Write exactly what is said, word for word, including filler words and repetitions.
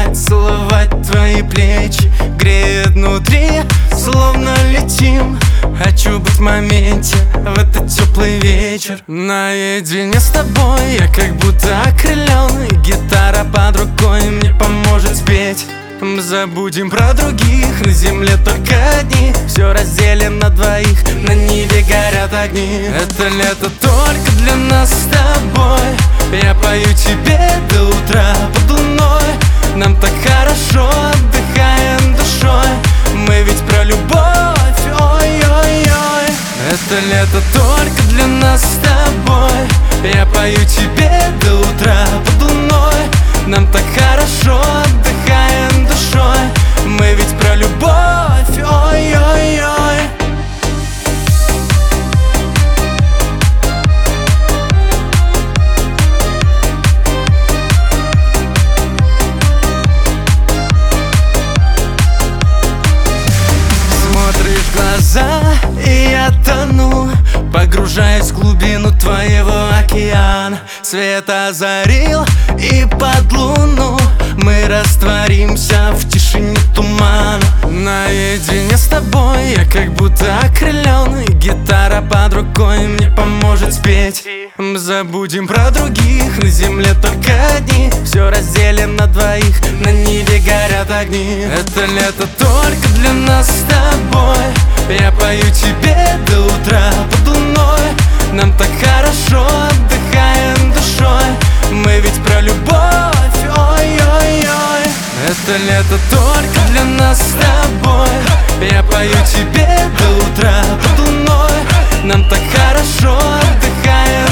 обнимать, целовать твои плечи. Греет внутри, словно летим. Хочу быть в моменте, в этот теплый вечер. Наедине с тобой я как будто окрылён, и гитара под рукой мне поможет спеть. Мы забудем про других, на земле только одни. Все разделим на двоих, на небе горят огни. Это лето только для нас с тобой. Я пою тебе до утра под луной. Нам так хорошо, отдыхаем душой. Мы ведь про любовь, ой-ой-ой. Это лето только для нас с тобой. Я пою тебе до утра под луной. Нам так хорошо, отдыхаем душой. Мы ведь про любовь, ой-ой-ой. Смотришь в глаза, и я тону, погружаясь в глубину твоего океана. Свет озарил, и под луну мы растворимся в тишине тумана. Наедине с тобой я как будто окрылён, и гитара под рукой мне поможет спеть. Мы забудем про других, на земле только одни. Все разделим на двоих, на небе горят огни. Это лето только для нас с тобой. Я пою тебе до утра под луной. Нам так хорошо, отдыхаем душой. Мы ведь про любовь, ой-ой-ой. Это лето только для нас с тобой. Я пою тебе до утра под луной. Нам так хорошо, отдыхаем